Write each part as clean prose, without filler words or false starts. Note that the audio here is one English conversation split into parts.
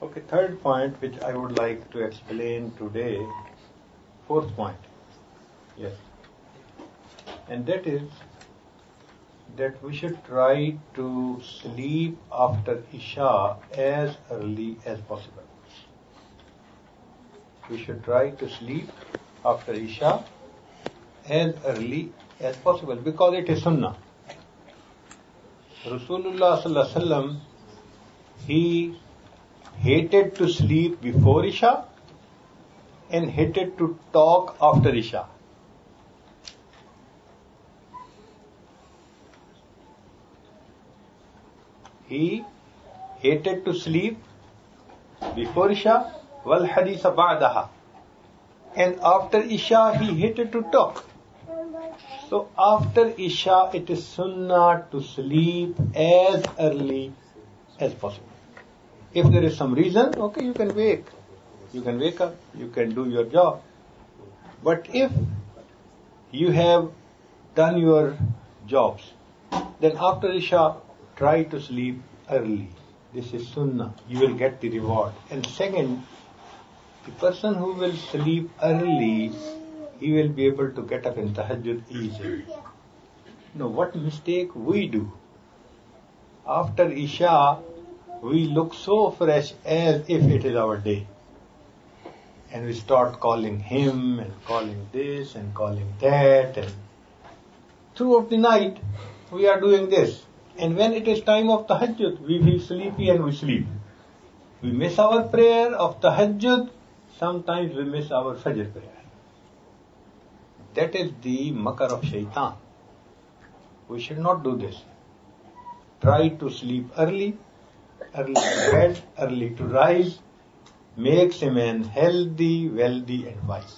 Okay, third point which I would like to explain today, fourth point, yes, and that is that we should try to sleep after Isha as early as possible. We should try to sleep after Isha as early as possible because it is Sunnah. Rasulullah sallallahu alaihi wasallam, he hated to sleep before Isha and hated to talk after Isha. He hated to sleep before Isha, wal haditha ba'daha. And after Isha, he hated to talk. So after Isha, it is sunnah to sleep as early as possible. If there is some reason, okay, you can wake. You can wake up, you can do your job. But if you have done your jobs, then after Isha, try to sleep early. This is sunnah. You will get the reward. And second, the person who will sleep early, he will be able to get up in tahajjud easily. Now, what mistake we do? After Isha, we look so fresh as if it is our day. And we start calling him and calling this and calling that. And throughout the night, we are doing this. And when it is time of tahajjud, we feel sleepy and we sleep. We miss our prayer of tahajjud. Sometimes we miss our fajr prayer. That is the makar of shaitan. We should not do this. Try to sleep early to bed, early to rise, makes a man healthy, wealthy and wise.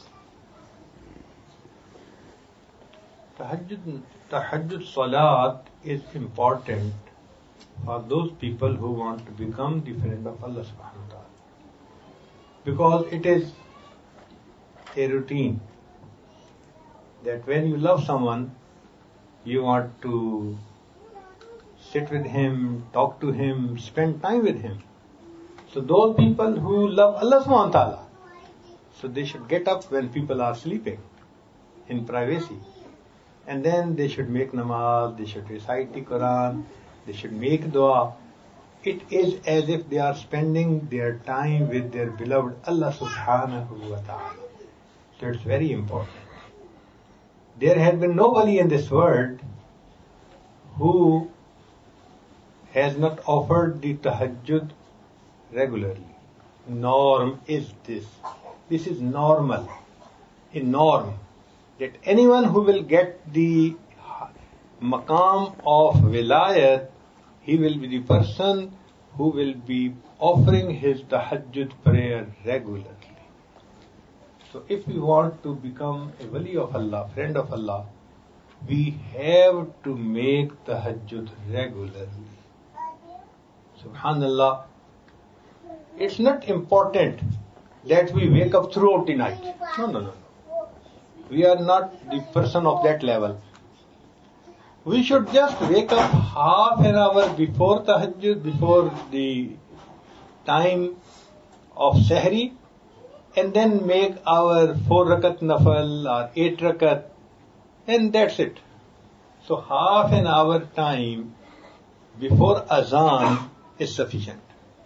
Tahajjud salat is important for those people who want to become the friend of Allah subhanahu wa ta'ala. Because it is a routine that when you love someone, you want to sit with him, talk to him, spend time with him. So those people who love Allah subhanahu wa ta'ala, so they should get up when people are sleeping in privacy. And then they should make namaz, they should recite the Quran, they should make dua. It is as if they are spending their time with their beloved Allah subhanahu wa ta'ala. So it's very important. There has been nobody in this world who has not offered the tahajjud regularly. Norm is this. This is normal. A norm. That anyone who will get the maqam of wilayat, he will be the person who will be offering his tahajjud prayer regularly. So if we want to become a wali of Allah, friend of Allah, we have to make tahajjud regularly. Subhanallah. It's not important that we wake up throughout the night. No. We are not the person of that level. We should just wake up half an hour before tahajjud, before the time of sahri, and then make our 4 rakat nafal or 8 rakat, and that's it. So half an hour time before azan is sufficient.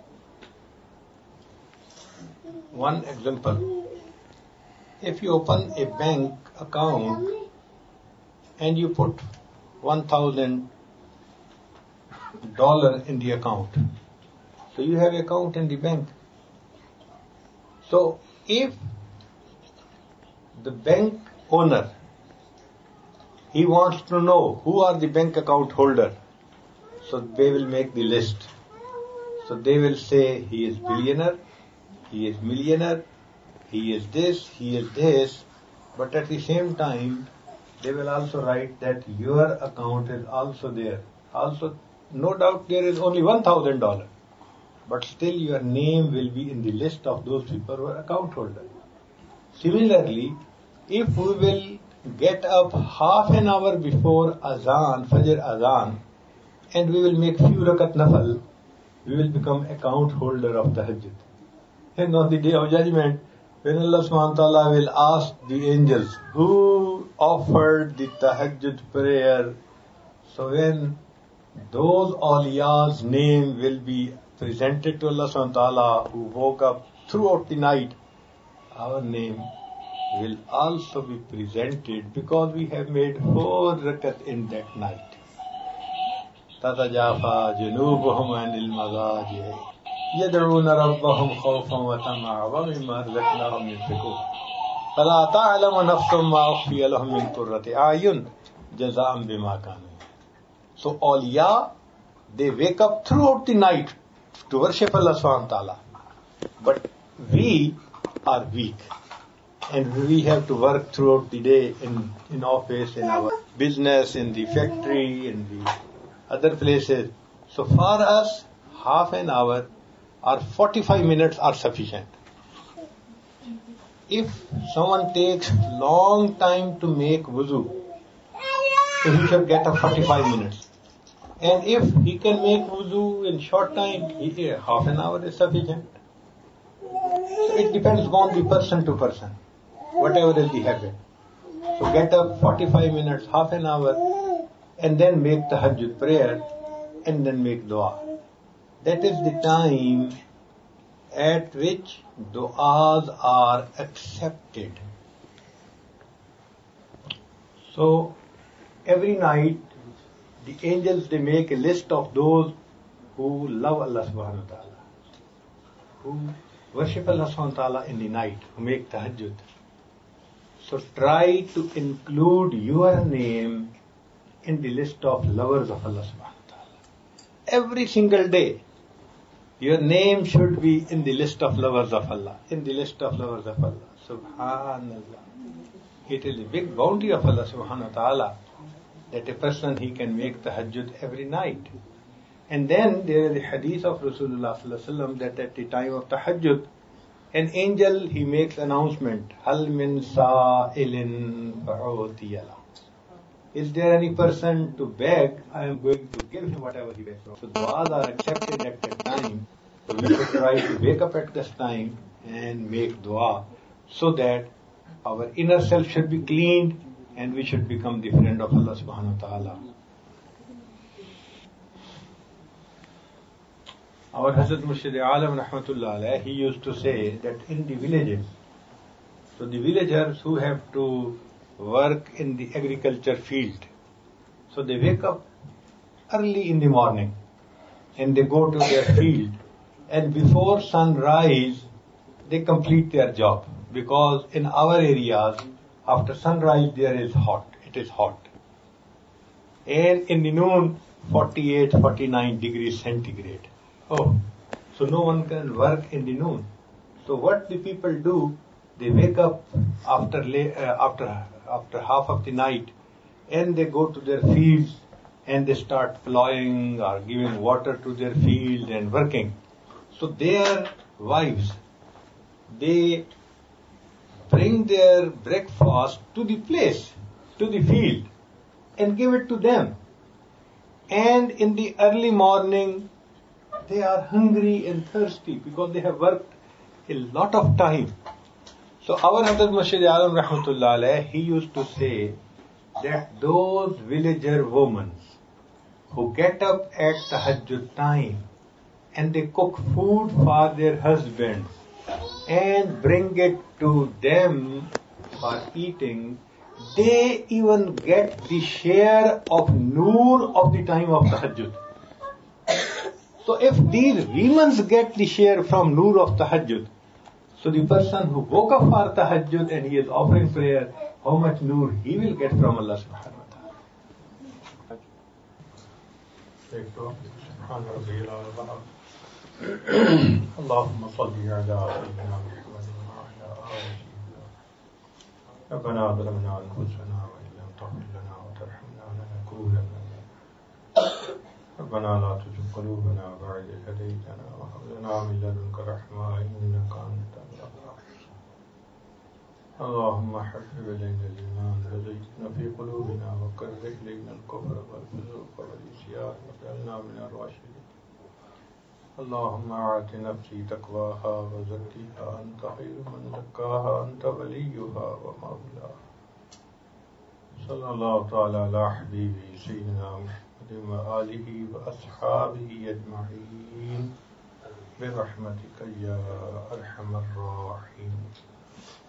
One example. If you open a bank account and you put $1,000 in the account, so you have an account in the bank. So if the bank owner, he wants to know who are the bank account holder, so they will make the list. So they will say he is billionaire, he is millionaire, he is this, but at the same time, they will also write that your account is also there. Also, no doubt there is only $1,000, but still your name will be in the list of those people who are account holders. Similarly, if we will get up half an hour before azan, Fajr azan, and we will make few rakat nafal, we will become account holder of tahajjud. And on the day of judgment, when Allah subhanahu wa ta'ala will ask the angels, who offered the tahajjud prayer? So when those awliya's name will be presented to Allah subhanahu wa ta'ala who woke up throughout the night, our name will also be presented because we have made 4 rakat in that night. تَتَجَافَى جُنُوبُهُمْ عَنِ الْمَضَاجِعِ يَدْعُونَ رَبَّهُمْ خَوْفًا وَطَمَعًا وَمِمَّا رَزَقْنَاهُمْ يُنْفِقُونَ فَلَا تَعْلَمُ نَفْسٌ مَّا أُخْفِيَ لَهُم مِّن قُرَّةِ أَعْيُنٍ جَزَاءً بِمَا كَانُوا. So awliya, they wake up throughout the night to worship Allah subhanahu wa ta'ala. But we are weak. And we have to work throughout the day in office, in our business, in the factory, in the other places. So for us, half an hour or 45 minutes are sufficient. If someone takes long time to make wuzu, so he should get a 45 minutes. And if he can make wuzu in short time, half an hour is sufficient. So it depends on the person to person, whatever is the habit. So get up 45 minutes, half an hour, and then make tahajjud prayer, and then make dua. That is the time at which du'as are accepted. So every night, the angels, they make a list of those who love Allah subhanahu wa ta'ala, who worship Allah subhanahu wa ta'ala in the night, who make tahajjud. So try to include your name in the list of lovers of Allah subhanahu wa ta'ala. Every single day, your name should be in the list of lovers of Allah, in the list of lovers of Allah. Subhanallah. It is a big bounty of Allah subhanahu wa ta'ala that a person, he can make tahajjud every night. And then there is a hadith of Rasulullah sallallahu alaihi wasallam that at the time of tahajjud, an angel, he makes announcement, Hal min sa'ilin fa'utiyala. Is there any person to beg? I am going to give him whatever he begs for. So du'as are accepted at that time. So we should try to wake up at this time and make dua so that our inner self should be cleaned and we should become the friend of Allah subhanahu wa ta'ala. Our Hazrat Murshid Alam Rahmatullah Alayhi, he used to say that in the villages, so the villagers who have to work in the agriculture field, so they wake up early in the morning and they go to their field, and before sunrise they complete their job, because in our areas after sunrise there is hot, it is hot, and in the noon 48-49 degrees centigrade. Oh, so no one can work in the noon. So what the people do, they wake up after half of the night and they go to their fields and they start plowing or giving water to their field and working. So their wives, they bring their breakfast to the place, to the field, and give it to them. And in the early morning, they are hungry and thirsty because they have worked a lot of time. So our Hazrat Murshid Alam Rahmatullah Alayhi, he used to say that those villager women who get up at tahajjud time and they cook food for their husbands and bring it to them for eating, they even get the share of noor of the time of tahajjud. So if these women get the share from noor of tahajjud, so the person who woke up for tahajjud and he is offering prayer, how much noor he will get from Allah subhanahu wa ta'ala. Allahumma salli ala sayyidina Muhammadin wa ala alihi. ربنا ظلمنا أنفسنا وإن لم تغفر لنا وترحمنا لنكونن ربنا لا تزغ قلوبنا بعد إذ هديتنا وهب لنا من لدنك رحمة إنك أنت الوهاب. اللهم حبب إلينا الإيمان وزينه في قلوبنا وكره إلينا الكفر والفسوق والعصيان واجعلنا من الراشدين. اللهم آت نفسي تقواها وزكها أنت خير من زكاها أنت وليها ومولاها صلى الله تعالى على حبيبه سيدنا محمد وآله وأصحابه أجمعين برحمتك يا أرحم الراحمين.